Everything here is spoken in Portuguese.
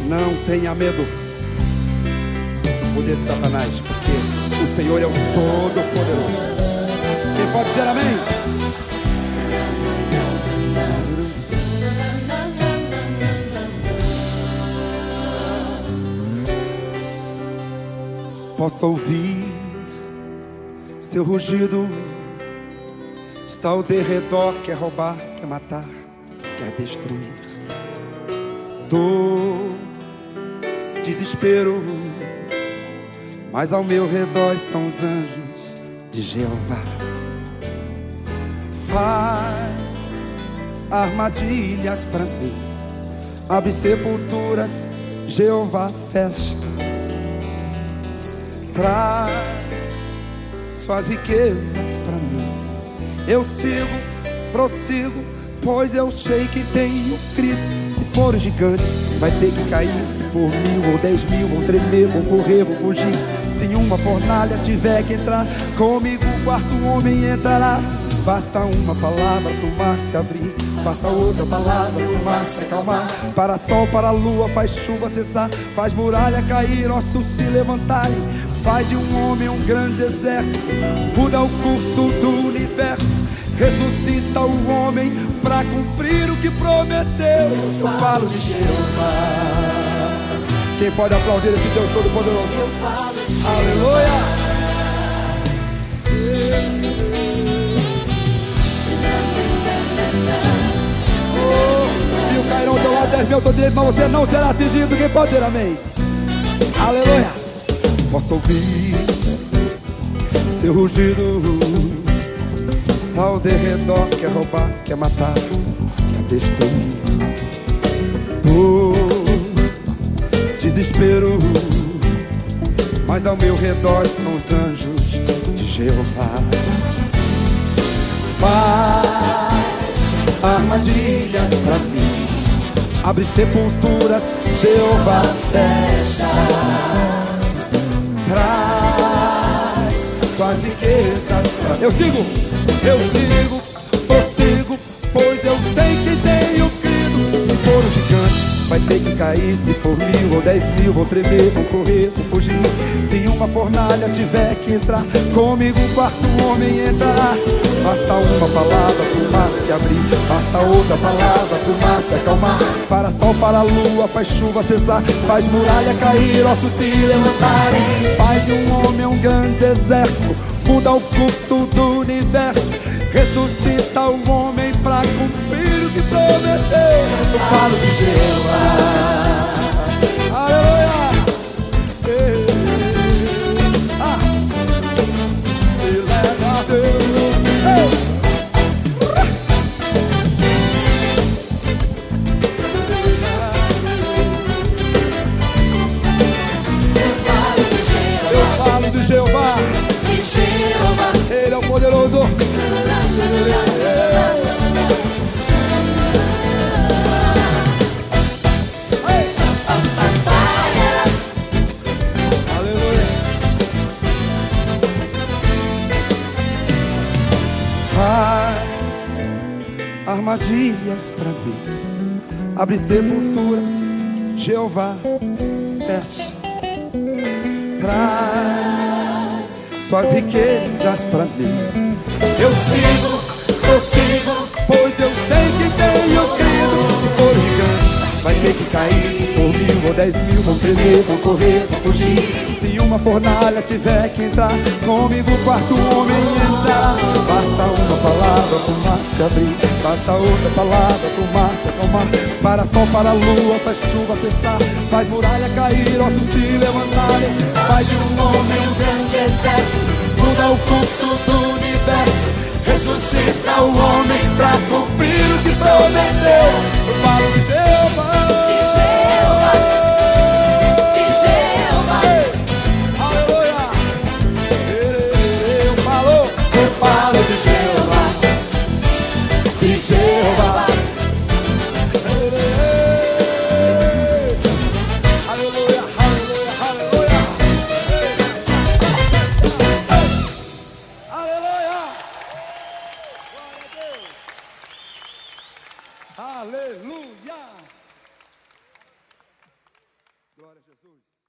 Não tenha medo do poder de Satanás, porque o Senhor é o Todo-Poderoso. Quem pode dizer amém? Posso ouvir seu rugido, está ao derredor, quer roubar, quer matar, quer destruir. Dor, desespero, mas ao meu redor estão os anjos de Jeová. Faz armadilhas pra mim, abre sepulturas, Jeová fecha. Traz suas riquezas pra mim. Eu sigo, prossigo, pois eu sei que tenho crido. Se for um gigante, vai ter que cair. Se for 1000 ou 10.000, vou tremer, vou correr, vou fugir. Se uma fornalha tiver que entrar, comigo o quarto homem entrará. Basta uma palavra pro mar se abrir, basta outra palavra pro mar se acalmar. Para sol, para a lua, faz chuva cessar, faz muralha cair, ossos se levantarem. Faz de um homem um grande exército, muda o curso do universo. Ressuscita o homem para cumprir o que prometeu. Eu falo de Jeová. Quem pode aplaudir esse Deus Todo-Poderoso? Eu falo de Jeová. Aleluia. Mil cairão ao teu lado, 10.000 ao teu direito, mas você não será atingido. Quem pode dizer amém? Aleluia. Posso ouvir seu rugido, está ao derredor, quer roubar, quer matar, quer destruir. Dor, desespero, mas ao meu redor estão os anjos de Jeová. Faz armadilhas pra mim, abre sepulturas, Jeová fecha. Traz suas riquezas pra mim. Eu sigo, prossigo, pois eu sei que tenho crido. Se for um gigante, vai ter que cair. Se for 1000 ou 10.000, vou tremer, vou correr, vou fugir. Se uma fornalha tiver que entrar, comigo o quarto homem entrará. Basta uma palavra pro mar se abrir, basta outra palavra pro mar se acalmar. Para sol, para a lua, faz chuva cessar, faz muralha cair, ossos se levantarem. Faz de um homem um grande exército, muda o curso do universo. Ressuscita o homem pra cumprir o que prometeu. Eu falo de Jeová. Aleluia. Se leva a Deus. Jeová, Ele é o poderoso. Aleluia. Faz armadilhas pra mim, abre sepulturas, Jeová fecha. Traz suas riquezas pra mim. Eu sigo, prossigo, pois eu sei que tenho crido. Se for gigante, vai ter que cair. Se for 1000 ou 10.000, vou tremer, vou correr, vou fugir. Se uma fornalha tiver que entrar, comigo o quarto homem entrar. Basta uma palavra pro mar se abrir, basta outra palavra pro mar se acalmar. Para sol, para a lua, faz chuva cessar, faz muralha cair, ossos se levantarem. Faz de um homem um grande exército, muda o curso do universo. Ressuscita o homem pra cumprir o que prometeu. Eu falo de Jeová. Jeová, aleluia, aleluia, aleluia, aleluia, glória a Deus, aleluia. Glória a Jesus.